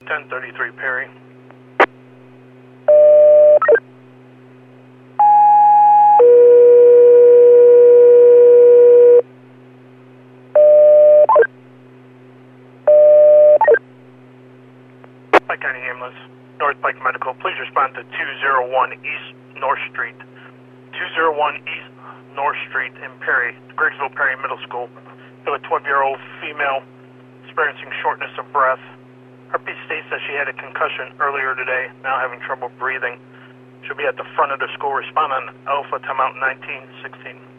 1033 Perry. Pike County Ambulance, North Pike Medical, please respond to 201 East North Street. 201 East North Street in Perry, Griggsville Perry Middle School. We have a 12-year-old female experiencing shortness of breath. Heartbeat states that she had a concussion earlier today, now having trouble breathing. She'll be at the front of the school. Respond on Alpha, timeout 1916.